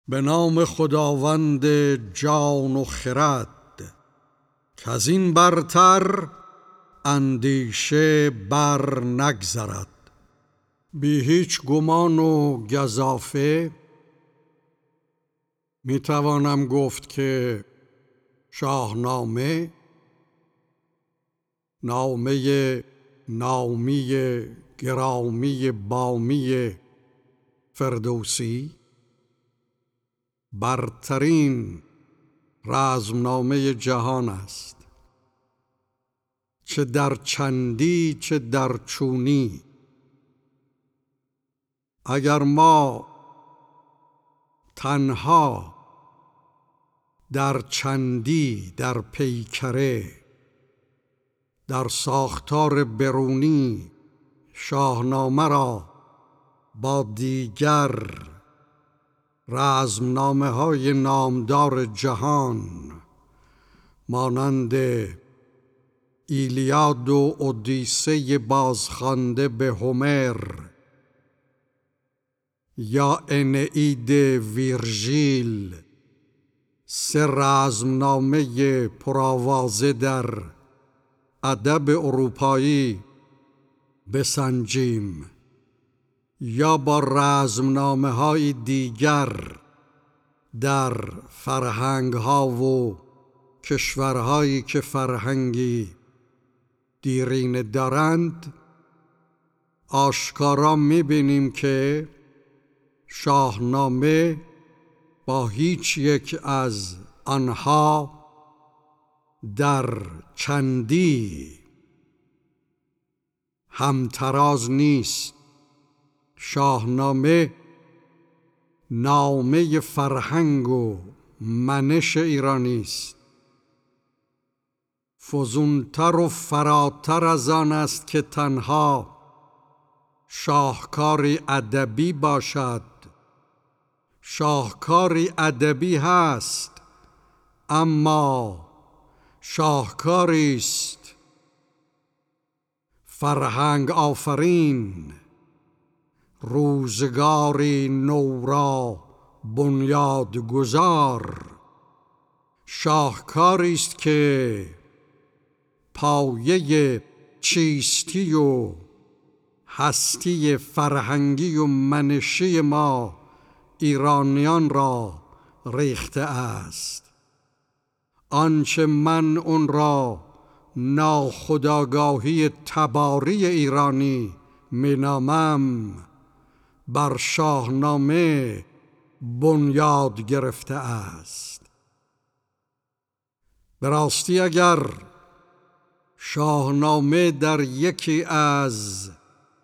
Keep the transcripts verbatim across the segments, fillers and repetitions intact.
به نام خداوند جان و خرد، کز این برتر اندیشه بر نگذرد. بی هیچ گمان و گزافه می توانم گفت که شاهنامه، نامه نامی گرامی بامی فردوسی، برترین رزمنامه جهان است. چه در چندی چه در چونی. اگر ما تنها در چندی، در پیکره، در ساختار برونی شاهنامه را با دیگر رزمنامه های نامدار جهان مانند ایلیاد و اودیسه بازخوانده به هومر یا انئید ویرژیل، سه رزمنامه پرآوازه در ادب اروپایی بسنجیم، یا با رزمنامه های دیگر در فرهنگ ها و کشورهایی که فرهنگی دیرینه دارند، آشکارا می‌بینیم که شاهنامه با هیچ یک از آنها در چندی همتراز نیست. شاهنامه نامه فرهنگ و منش ایرانی است. فزونتر و فراتر از آن است که تنها شاهکاری ادبی باشد. شاهکاری ادبی هست، اما شاهکاری است فرهنگ آفرین، روزگاری نو را بنیاد گذار. شاهکاری است که پایه چیستی و هستی فرهنگی و منشی ما ایرانیان را ریخته است. آنچه من اون را ناخودآگاهی تباری ایرانی مینامم، بر شاهنامه بنیاد گرفته است. به راستی اگر شاهنامه در یکی از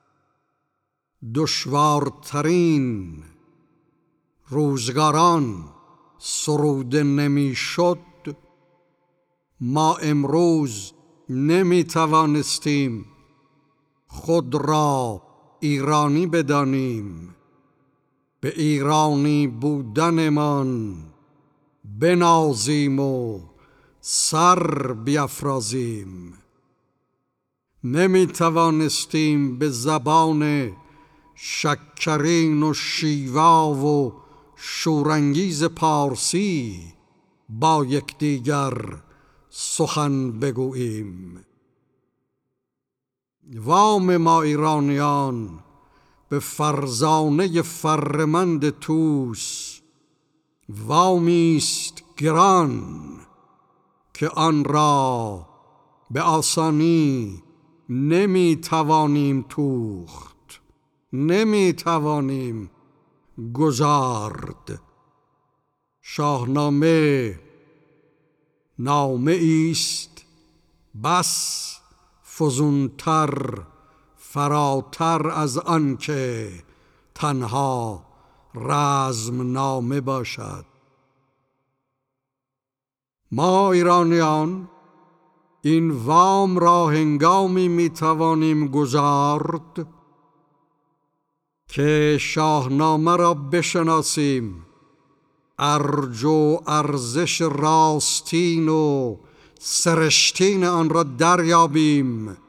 دشوارترین روزگاران سروده نمی شد، ما امروز نمی توانستیم خود را ایرانی بدانیم، به ایرانی بودنمان بنازیم و سر بیفرازیم. نمی توانستیم به زبان شکرین و شیوا و شورانگیز پارسی با یکدیگر سخن بگوییم. وام ما ایرانیان به فرزانه فرمند طوس وامی است گران، که آن را به آسانی نمی توانیم توخت، نمی توانیم گذارد. شاهنامه نامه است بس فزونتر، فراتر از آن که تنها رزمنامه باشد. ما ایرانیان این وام را هنگامی می توانیم گزارد که شاهنامه را بشناسیم، ارج و ارزش راستین و سرشتین آن را دریابیم.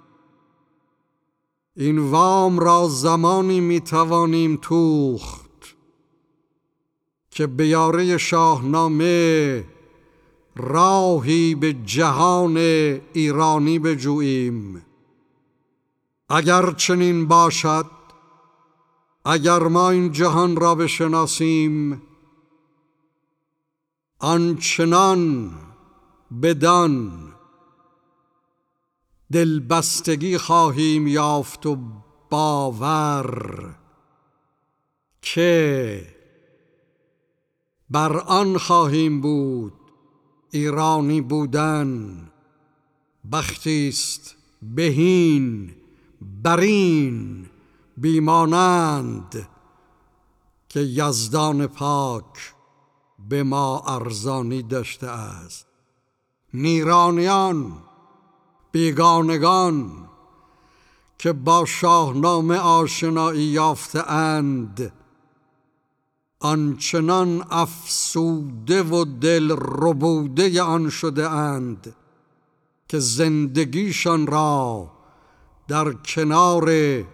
این وام را زمانی می توانیم توخت که به یاره شاهنامه راهی به جهان ایرانی بجوییم. اگر چنین باشد، اگر ما این جهان را بشناسیم، آنچنان بدان دلبستگی خواهیم یافت و باور که بر آن خواهیم بود ایرانی بودن بختی است بهین برین بیمانند که یزدان پاک به ما ارزانی داشته است. نیرانیان، بیگانگان که با شاهنامه آشنایی یافته اند، آنچنان افسوده و دل ربوده آن شده اند که زندگیشان را در کنار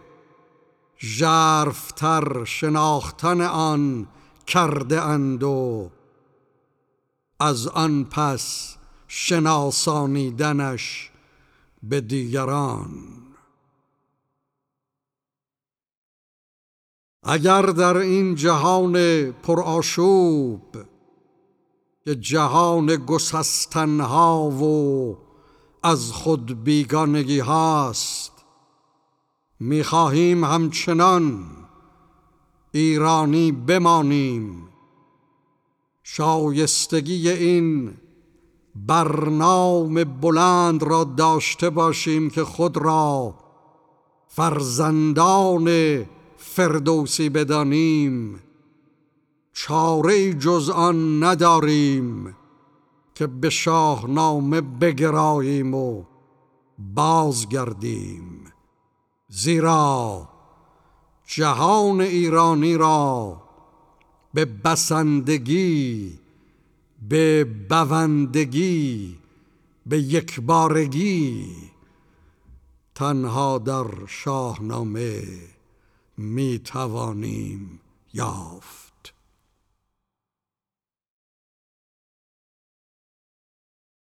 ژرف‌تر شناختن آن کرده اند و از آن پس شناسانیدنش به دیگران. اگر در این جهان پرآشوب که جهان گسستنها و از خود بیگانگی هاست می‌خواهیم همچنان ایرانی بمانیم، شایستگی این برنامه بلند را داشته باشیم که خود را فرزندان فردوسی بدانیم. چاره جز آن نداریم که به شاهنامه بگراییم و بازگردیم، زیرا جهان ایرانی را به بسندگی، به بوندگی، به یکبارگی تنها در شاهنامه می توانیم یافت.